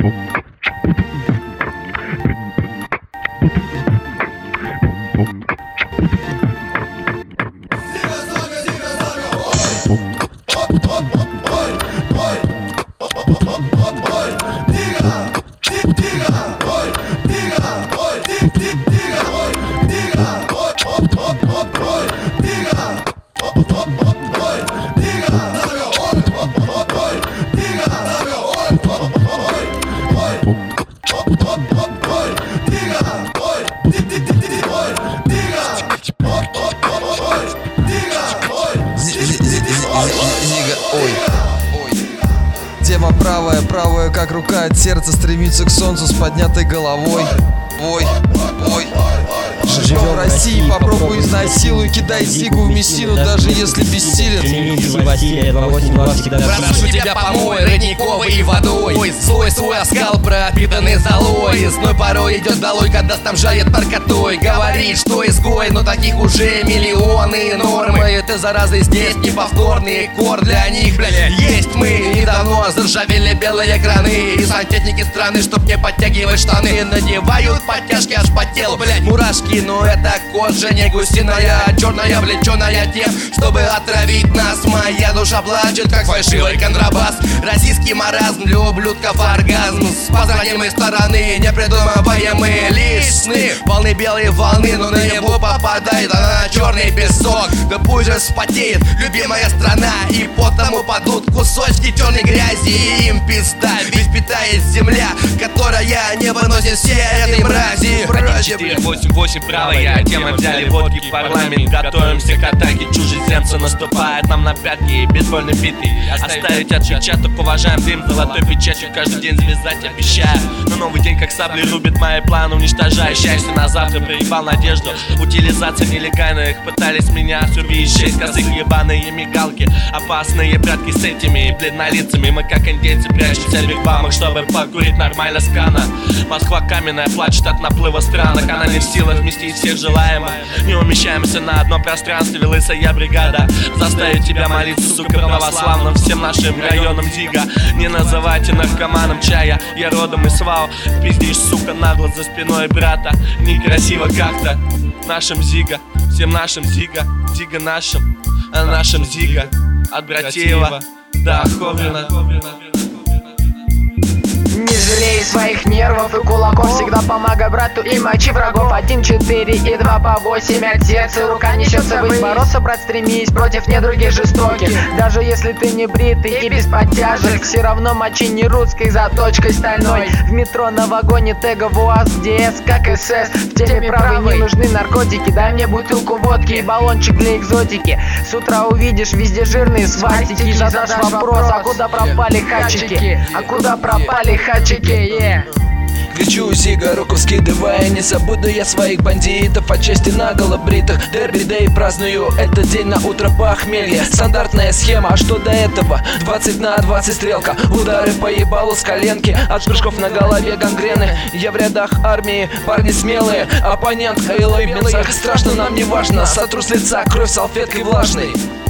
Тема правая, правая как рука от сердца стремится к солнцу с поднятой головой. Ой, ой. Живем в России, попробуй изнасилуй, кидай зигу в мессину, даже если бессилен. Прошу тебя, помой родниковой водой. Ой, свой оскал пропитанный золой. Зной порой идет долой, когда там жарит наркотой. Говорит, что изгой, но таких уже миллионы. Нормы, это заразы здесь неповторный кор для них, блядь. Есть мы, недавно заржавели белые экраны. И сантехники страны, чтоб не подтягивать штаны, надевают подтяжки аж по телу, блядь, мурашки. Но это кожа не гусиная, черная, влеченая тем, чтобы отравить нас. Моя душа плачет, как фальшивый контрабас. Российский маразм для ублюдков оргазм. С познанием из стороны непридумываемые лишь сны. Волны белые волны, но на него попадает она на черный песок. Да пусть же вспотеет любимая страна, и потом упадут кусочки черной грязи, и им пизда. Ведь питает земля, которая не выносит все этой мрази. 488 правая тема, взяли водки в парламент. Готовимся к атаке, чужеземцы наступают нам на пятки. Бейсбольный биты, оставить отпечаток, уважаем дым золотой печатью. Каждый день завязать обещаю, но новый день как сабли рубит мои планы, уничтожая счастье на завтра. Проебал надежду, утилизация нелегальная. Их пытались меня увещать, косых ебаные мигалки. Опасные прятки с этими бледнолицами. Мы как индейцы прячемся в бигбамах, чтобы покурить нормально с кана. Москва каменная плачет от наплыва странок. Она не в силах вместить всех желаемых. Не умещаемся на одном пространстве, лысая бригада. Заставить тебя молиться, сука, православным всем нашим районам Зига. Не называйте наркоманом чая, я родом из СВАУ. Пиздишь, сука, нагло за спиной брата. Некрасиво как-то. Нашим Зига, всем нашим Зига. Зига нашим, а нашим Зига. От Братеева до Ховрина. Не жалей своих нервов и кулаков, всегда помогай брату и мочи врагов. 1, 4 и 2 по 8 от сердца, рука несется ввысь. Бороться, брат, стремись против недругих жестоких. Даже если ты не бритый и без подтяжек, все равно мочи не русской заточкой стальной. В метро на вагоне тега ВУАЗ, ДС как СС. В теме правой не нужны наркотики, дай мне бутылку водки и баллончик для экзотики. С утра увидишь везде жирные свастики, задашь вопрос, а куда пропали хачики? А куда пропали хачики? Кричу Зига, руку вскидывая, не забуду я своих бандитов, отчасти наголо бритых. Дерби дэй праздную этот день на утро похмелья. Стандартная схема, а что до этого? 20 на 20 стрелка, удары по ебалу с коленки, от прыжков на голове гангрены. Я в рядах армии, парни смелые, оппонент хейлой мелых. Страшно нам не важно, сотру с лица кровь салфеткой влажной.